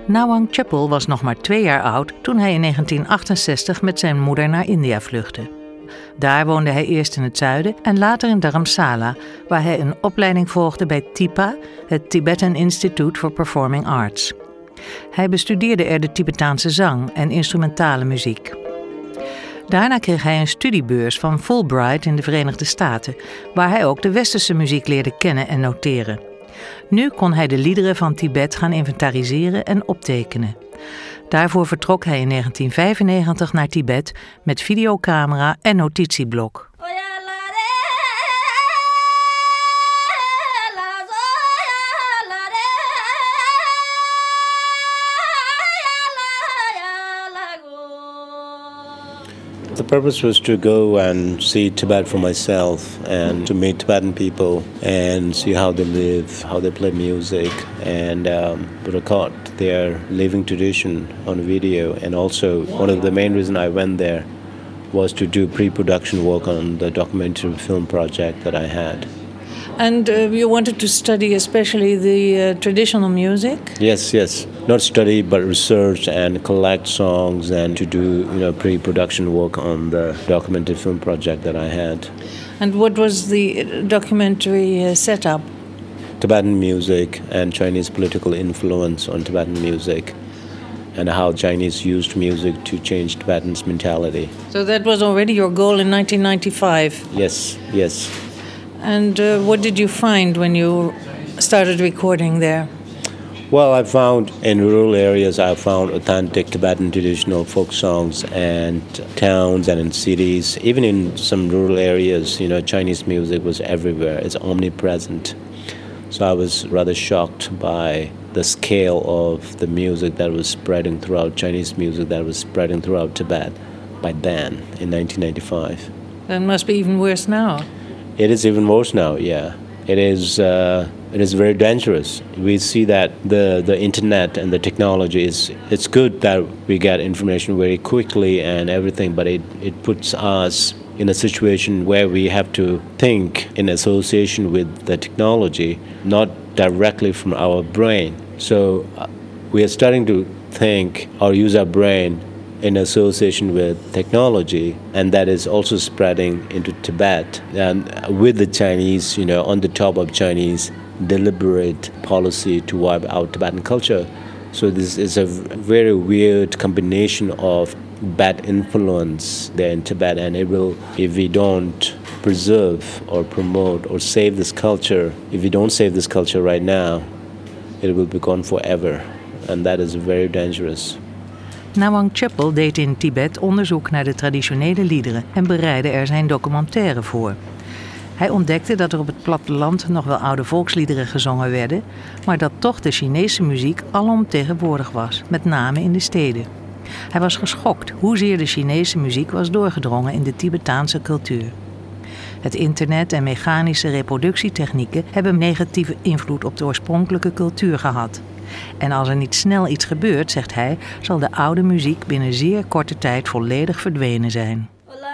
Nawang Chapel was nog maar 2 jaar oud toen hij in 1968 met zijn moeder naar India vluchtte. Daar woonde hij eerst in het zuiden en later in Dharamsala, waar hij een opleiding volgde bij TIPA, het Tibetan Institute for Performing Arts. Hij bestudeerde er de Tibetaanse zang en instrumentale muziek. Daarna kreeg hij een studiebeurs van Fulbright in de Verenigde Staten, waar hij ook de westerse muziek leerde kennen en noteren. Nu kon hij de liederen van Tibet gaan inventariseren en optekenen. Daarvoor vertrok hij in 1995 naar Tibet met videocamera en notitieblok. The purpose was to go and see Tibet for myself and to meet Tibetan people and see how they live, how they play music, and record their living tradition on video. And also, one of the main reasons I went there was to do pre-production work on the documentary film project that I had. And you wanted to study especially the traditional music? Yes. Not study, but research and collect songs and to do pre-production work on the documentary film project that I had. And what was the documentary setup? Tibetan music and Chinese political influence on Tibetan music, and how Chinese used music to change Tibetans' mentality. So that was already your goal in 1995? Yes. And what did you find when you started recording there? Well, I found in rural areas, I found authentic Tibetan traditional folk songs and towns and in cities. Even in some rural areas, Chinese music was everywhere. It's omnipresent. So I was rather shocked by the scale of the music that was spreading throughout, Chinese music that was spreading throughout Tibet by then, in 1995. That must be even worse now. It is even worse now, yeah. It is very dangerous. We see that the internet and the technology it's good that we get information very quickly and everything, but it puts us in a situation where we have to think in association with the technology, not directly from our brain. So we are starting to think or use our brain in association with technology, and that is also spreading into Tibet and with the Chinese, on the top of Chinese deliberate policy to wipe out Tibetan culture. So this is a very weird combination of bad influence there in Tibet, and it will, if we don't preserve or promote or save this culture, if we don't save this culture right now, it will be gone forever, and that is very dangerous. Nawang Chapel deed in Tibet onderzoek naar de traditionele liederen en bereidde er zijn documentaire voor. Hij ontdekte dat er op het platteland nog wel oude volksliederen gezongen werden, maar dat toch de Chinese muziek alom tegenwoordig was, met name in de steden. Hij was geschokt hoezeer de Chinese muziek was doorgedrongen in de Tibetaanse cultuur. Het internet en mechanische reproductietechnieken hebben negatieve invloed op de oorspronkelijke cultuur gehad. En als er niet snel iets gebeurt, zegt hij, zal de oude muziek binnen zeer korte tijd volledig verdwenen zijn.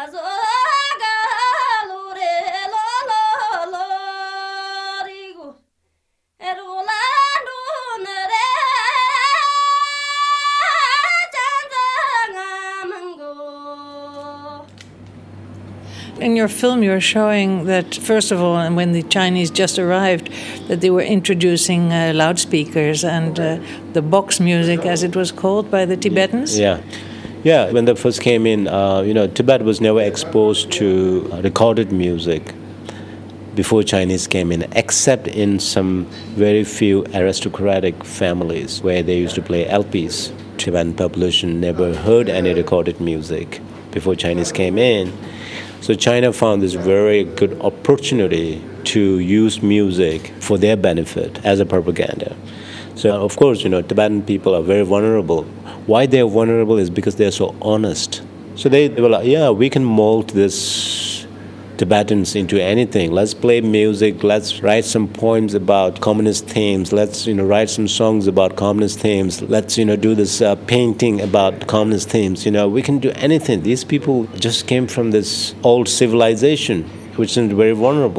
In your film, you're showing that, first of all, when the Chinese just arrived, that they were introducing loudspeakers and the box music, as it was called by the Tibetans. Yeah. When they first came in, Tibet was never exposed to recorded music before Chinese came in, except in some very few aristocratic families where they used to play LPs. Tibetan population never heard any recorded music before Chinese came in. So China found this very good opportunity to use music for their benefit as a propaganda. So of course, Tibetan people are very vulnerable. Why they're vulnerable is because they're so honest. So they were like, we can mold this Tibetans into anything. Let's play music. Let's write some poems about communist themes. Let's write some songs about communist themes. Let's do this painting about communist themes. We can do anything. These people just came from this old civilization, which is very vulnerable.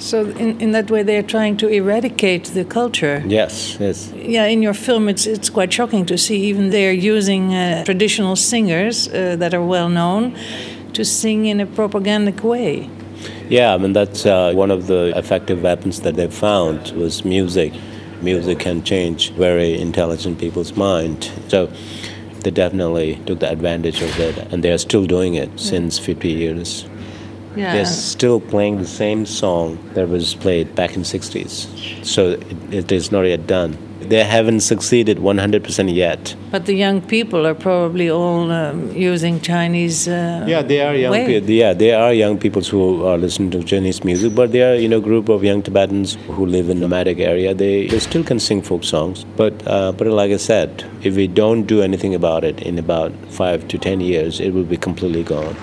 So in that way, they're trying to eradicate the culture. Yes, yes. Yeah, in your film, it's quite shocking to see even they're using traditional singers that are well known to sing in a propagandic way. Yeah, I mean, that's one of the effective weapons that they found was music. Music can change very intelligent people's mind. So they definitely took the advantage of it, and they are still doing it since 50 years. Yeah. They're still playing the same song that was played back in 60s. So it is not yet done. They haven't succeeded 100% yet. But the young people are probably all using Chinese They are young people. Yeah, there are young people who are listening to Chinese music, but there are group of young Tibetans who live in nomadic area. They still can sing folk songs, but like I said, if we don't do anything about it in about 5 to 10 years, it will be completely gone.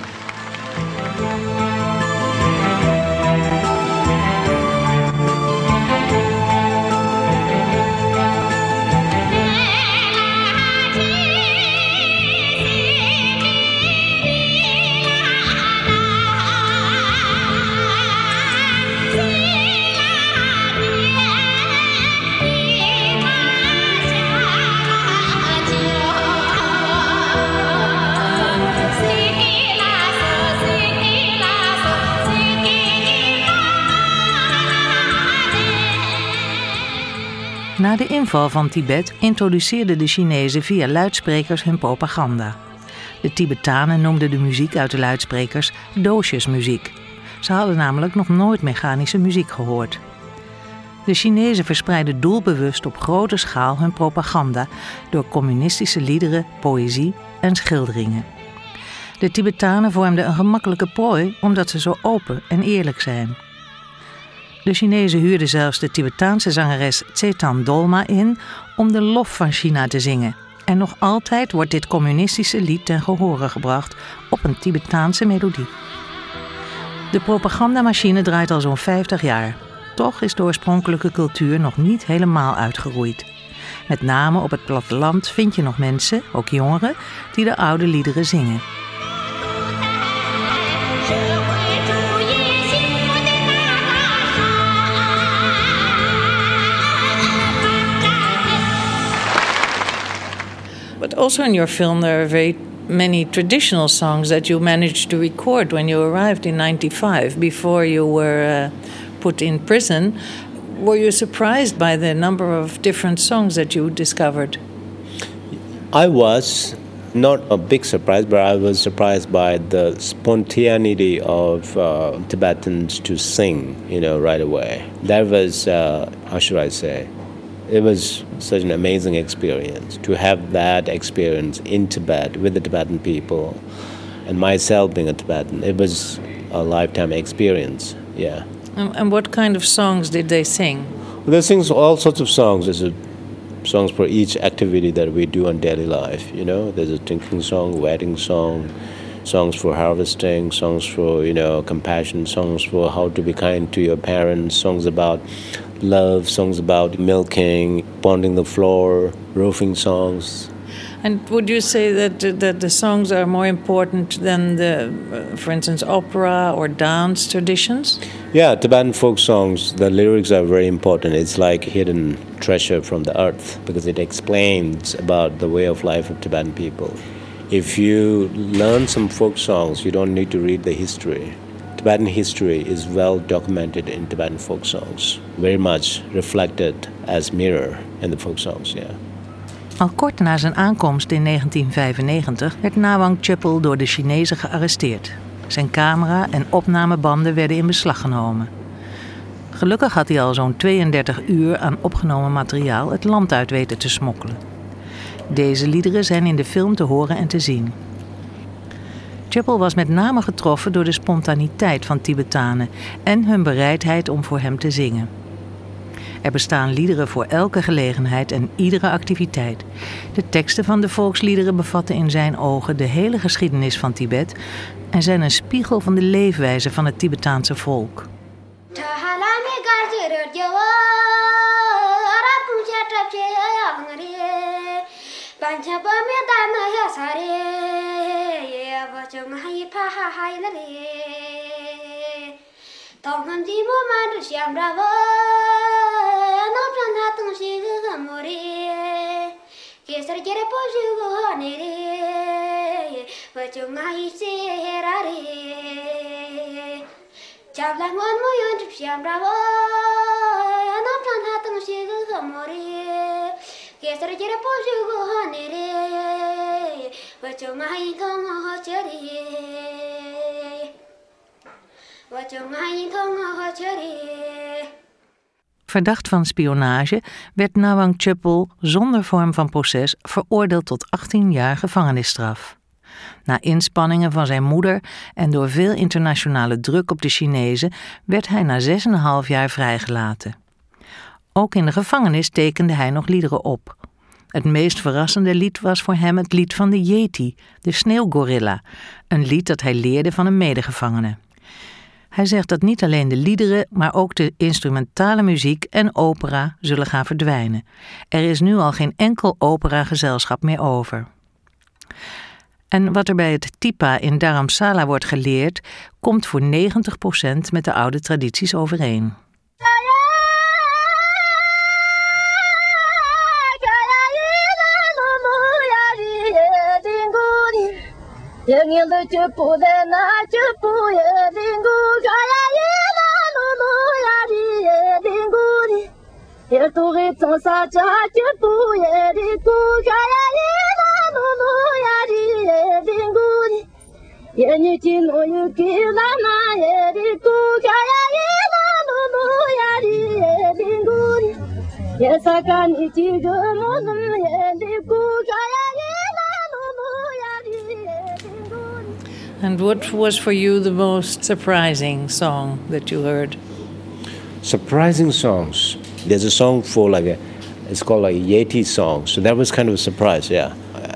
Na de inval van Tibet introduceerden de Chinezen via luidsprekers hun propaganda. De Tibetanen noemden de muziek uit de luidsprekers doosjesmuziek. Ze hadden namelijk nog nooit mechanische muziek gehoord. De Chinezen verspreidden doelbewust op grote schaal hun propaganda door communistische liederen, poëzie en schilderingen. De Tibetanen vormden een gemakkelijke prooi omdat ze zo open en eerlijk zijn. De Chinezen huurden zelfs de Tibetaanse zangeres Tsetan Dolma in om de lof van China te zingen. En nog altijd wordt dit communistische lied ten gehore gebracht op een Tibetaanse melodie. De propagandamachine draait al zo'n 50 jaar. Toch is de oorspronkelijke cultuur nog niet helemaal uitgeroeid. Met name op het platteland vind je nog mensen, ook jongeren, die de oude liederen zingen. But also in your film there are very many traditional songs that you managed to record when you arrived in 95 before you were put in prison. Were you surprised by the number of different songs that you discovered? I was not a big surprise, but I was surprised by the spontaneity of Tibetans to sing, right away. That was, how should I say, it was such an amazing experience to have that experience in Tibet with the Tibetan people, and myself being a Tibetan. It was a lifetime experience, yeah. And what kind of songs did they sing? They sing all sorts of songs. There's songs for each activity that we do in daily life, There's a drinking song, wedding song, songs for harvesting, songs for, compassion, songs for how to be kind to your parents, songs about love, songs about milking, ponding the floor, roofing songs. And would you say that the songs are more important than for instance, opera or dance traditions? Yeah, Tibetan folk songs, the lyrics are very important. It's like hidden treasure from the earth because it explains about the way of life of Tibetan people. If you learn some folk songs, you don't need to read the history. Tibetan history is well documented in Tibetan folk songs, very much reflected as mirror in the folk songs, yeah. Al kort na zijn aankomst in 1995 werd Nawang Chapel door de Chinezen gearresteerd. Zijn camera en opnamebanden werden in beslag genomen. Gelukkig had hij al zo'n 32 uur aan opgenomen materiaal het land uit weten te smokkelen. Deze liederen zijn in de film te horen en te zien. Chapel was met name getroffen door de spontaniteit van Tibetanen en hun bereidheid om voor hem te zingen. Er bestaan liederen voor elke gelegenheid en iedere activiteit. De teksten van de volksliederen bevatten in zijn ogen de hele geschiedenis van Tibet en zijn een spiegel van de leefwijze van het Tibetaanse volk. Siam Bravo, no Pranatun Shiga Mori, Kisser Jerepoju Honere, but you might say Herare. Chablang on my own Siam Bravo, no Pranatun Shiga Mori, Kisser Jerepoju Honere, but you might come on Cherry. Verdacht van spionage werd Nawang Chupul zonder vorm van proces veroordeeld tot 18 jaar gevangenisstraf. Na inspanningen van zijn moeder en door veel internationale druk op de Chinezen werd hij na 6,5 jaar vrijgelaten. Ook in de gevangenis tekende hij nog liederen op. Het meest verrassende lied was voor hem het lied van de Yeti, de sneeuwgorilla, een lied dat hij leerde van een medegevangene. Hij zegt dat niet alleen de liederen, maar ook de instrumentale muziek en opera zullen gaan verdwijnen. Er is nu al geen enkel operagezelschap meer over. En wat er bij het Tipa in Dharamsala wordt geleerd, komt voor 90% met de oude tradities overeen. Yang the chupu de na chupu ye dingu kaya ye na no no ya di ye dingu di ye tu ri ton sa cha chupu ye dingu kaya ye na no no ya di ye dingu di ye ni chi no yu ki na na ye dingu kaya ye na no no ya di ye dingu di ye sa ka ni chi go mo no ye dingu kaya ye na no no ya di ye. And what was for you the most surprising song that you heard? Surprising songs. There's a song it's called like a Yeti song. So that was kind of a surprise, yeah.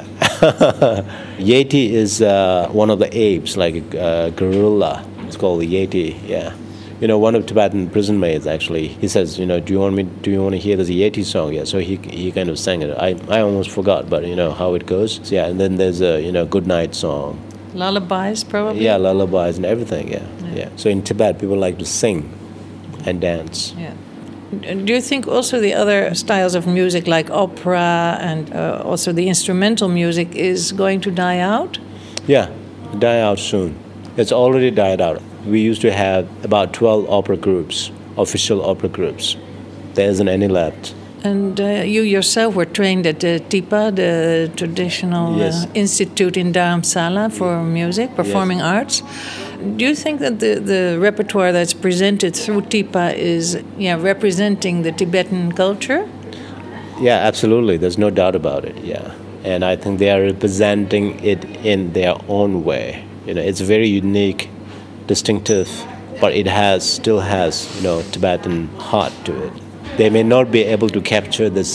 Yeti is one of the apes, like a gorilla. It's called the Yeti, yeah. You know, one of Tibetan prison mates actually, he says, you know, do you want to hear this Yeti song? Yeah, so he kind of sang it. I almost forgot, but you know how it goes. So, yeah, and then there's a, you know, good night song. Lullabies, probably? Yeah, lullabies and everything, yeah. So in Tibet, people like to sing and dance. Yeah. Do you think also the other styles of music, like opera and also the instrumental music, is going to die out? Yeah, die out soon. It's already died out. We used to have about 12 opera groups, official opera groups. There isn't any left. And you yourself were trained at the Tipa, the traditional institute in Dharamsala for music, performing arts. Do you think that the repertoire that's presented through Tipa is representing the Tibetan culture? Yeah, absolutely. There's no doubt about it, yeah. And I think they are representing it in their own way. You know, it's very unique, distinctive, but it still has, you know, Tibetan heart to it. They may not be able to capture the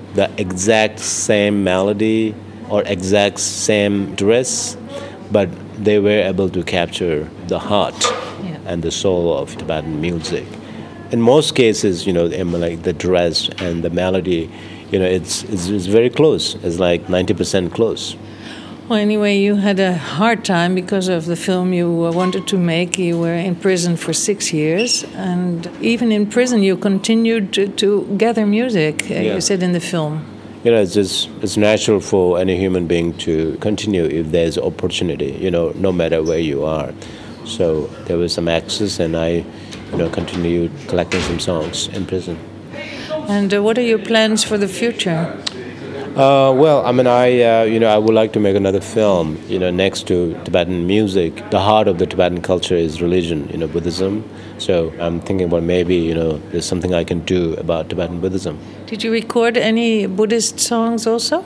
exact same melody or exact same dress, but they were able to capture the heart and the soul of Tibetan music. In most cases, you know, like the dress and the melody, you know, it's very close. It's like 90% close. Well, anyway, you had a hard time because of the film you wanted to make. You were in prison for 6 years, and even in prison you continued to gather music, you said in the film. You know, it's natural for any human being to continue if there's opportunity, you know, no matter where you are. So there was some access, and I, you know, continued collecting some songs in prison. And what are your plans for the future? Well, I mean, I would like to make another film, you know, next to Tibetan music. The heart of the Tibetan culture is religion, you know, Buddhism. So I'm thinking about maybe, you know, there's something I can do about Tibetan Buddhism. Did you record any Buddhist songs also?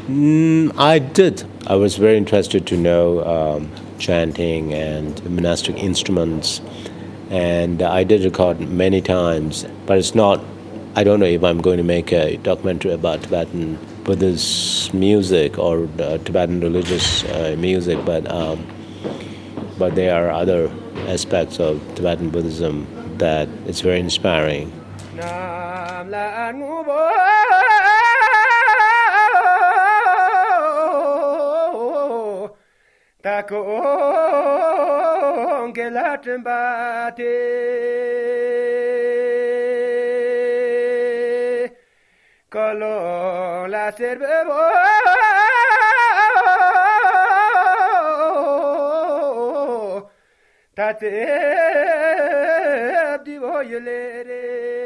I did. I was very interested to know chanting and monastic instruments. And I did record many times, but I don't know if I'm going to make a documentary about Tibetan Buddhist music or Tibetan religious music, but there are other aspects of Tibetan Buddhism that it's very inspiring. Takong ke latin bate Colo la servevo tate di voglio